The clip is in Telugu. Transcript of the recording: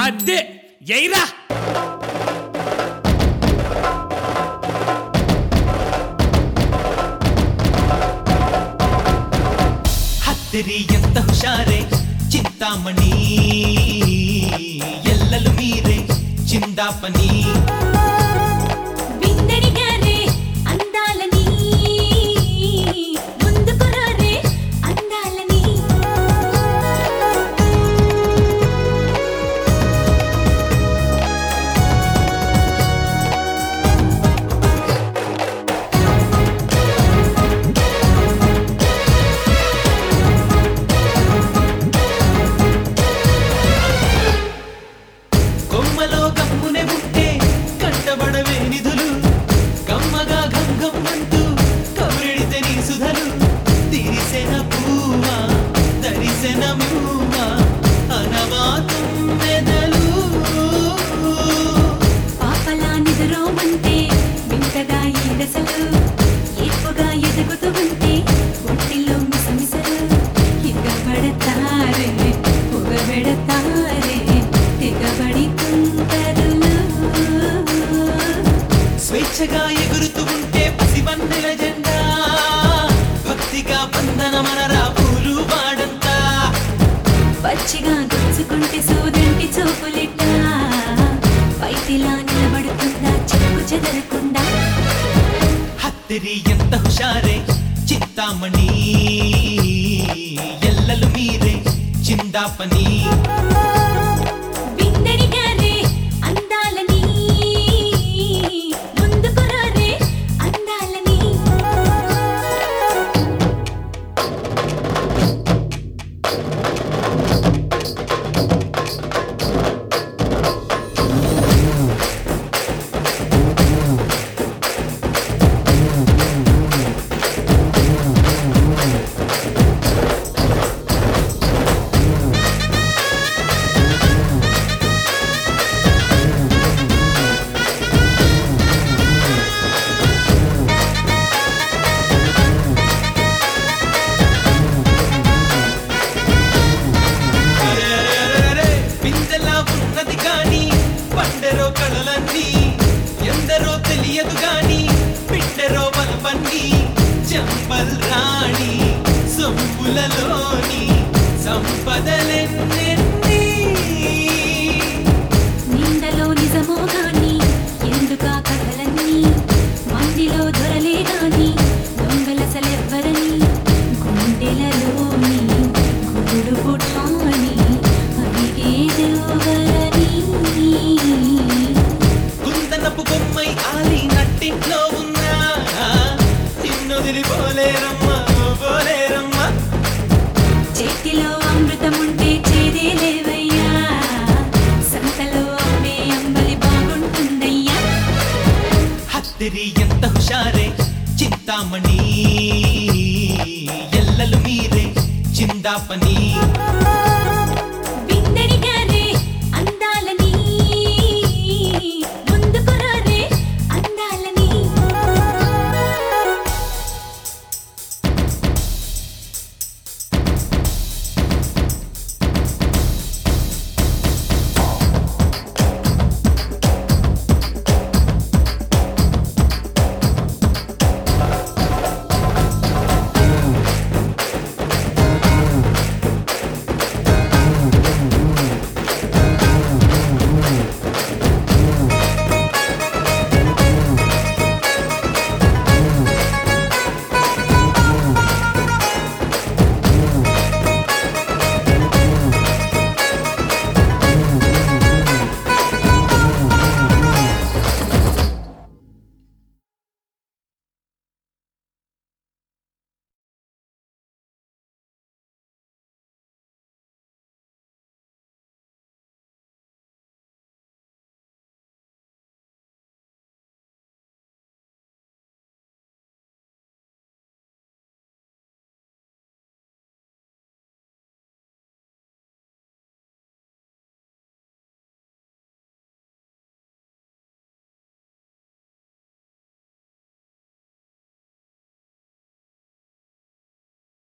అదే ఎయిరా హత్తెరి ఎంత హుషారే చింతామణి ఎల్లలు మీరే చిందాపని కొమ్మలో గమ్మునే ఉంటే కంటబడవే నిధులు కమ్మగా గంగమ్మంటూ కౌరెడితే నీ సుధలు తిరిసెన పూవా తరిసెన మూవా అనవాతం మెదలు పాపలా నిదురోమంటే వింతగా ఈ దశలు ఏపుగా ఎదుగుతూ ఉంటే ఒంటిలో మిసమిసలు ఇగబడతారే పొగబెడతారే తెగబడి కుంటరులు స్వేచ్ఛగా ఎగురుతూ ఉంటే పసివన్నెల జెండా భక్తిగా బంధనమనరా పూలు వాడంతా పచ్చిగా గుచ్చుకుంటే సూదంటి చూపులిట్ట పైతిలా నిలబడుతుందా చెక్కు చెదరకుండా హత్తెరి ఎంత హుషారే చింతామణి ఎల్లలు మీరే చిందాపని విందడిగారే అందాలని ముందుకు రారే అందాలని పిందెలా ఉన్నది కాని పండెరో కళలన్నీ ఎందరో తెలియదు గాని పిట్టెరో బలపన్ని చంపల్ రాణి సొంపులలోని సంపదలెన్నెన్ని నిందలో నిజమో గాని ఎందుకా కథలన్నీ మందిలో దొరలే గాని దొంగలసలెవ్వరని గుండెలలోని గుడు పుట్టాని అడిగేదెవ్వరని కుందనపు బొమ్మై ఆలి నట్టింట్లో ఉన్నా నిన్నొదిలిపోలేరమ్మా పోలేరమ్మా చేతిలో అమృతముంటే చేదే లేవయ్యా సంతలో అమ్మే అంబలి బాగుంటుందయ్యా హత్తెరి ఎంత హుషారే చింతామణి ఎల్లలు మీరే చిందాపని